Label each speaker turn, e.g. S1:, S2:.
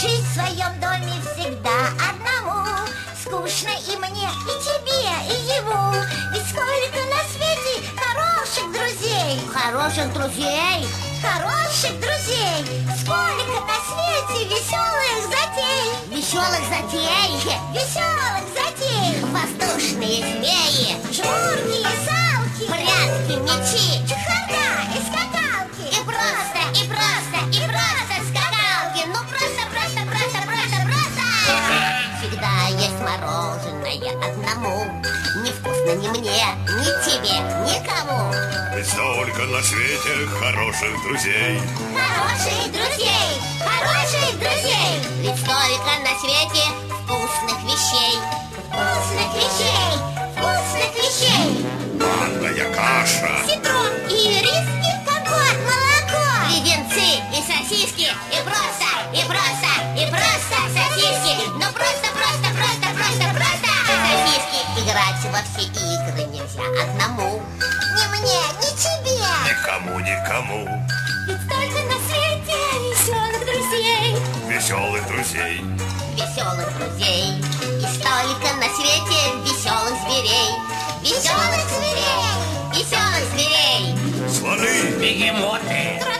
S1: Жить в своем доме всегда одному. Скучно и мне, и тебе, и ему. Ведь сколько на свете хороших друзей.
S2: Хороших друзей?
S1: Хороших друзей. Сколько на свете веселых затей.
S2: Веселых затей?
S1: Веселых затей.
S2: Воздушные змеи,
S1: жмурки и салки,
S2: прятки, мячи,
S1: чехарда и скакалки.
S2: И просто скакалки. Ну просто. Всегда есть мороженое одному. Невкусно ни мне, ни тебе, никому.
S3: Ведь столько на свете хороших друзей.
S1: Хороших друзей, хороших друзей.
S2: Ведь столько на свете вкусных вещей.
S1: Вкусных вещей, вкусных вещей.
S3: Манная каша,
S1: Сидром и рис, и компот, молоко.
S2: Леденцы и сосиски. И просто сосиски. Ну просто сосиски. Играть во все игры нельзя одному.
S1: Ни мне, ни тебе.
S3: никому.
S1: Ведь столько на свете веселых друзей.
S3: Веселых друзей.
S2: Веселых друзей. И столько на свете веселых зверей.
S1: Веселых зверей.
S2: Веселых зверей.
S3: Слоны,
S4: бегемоты,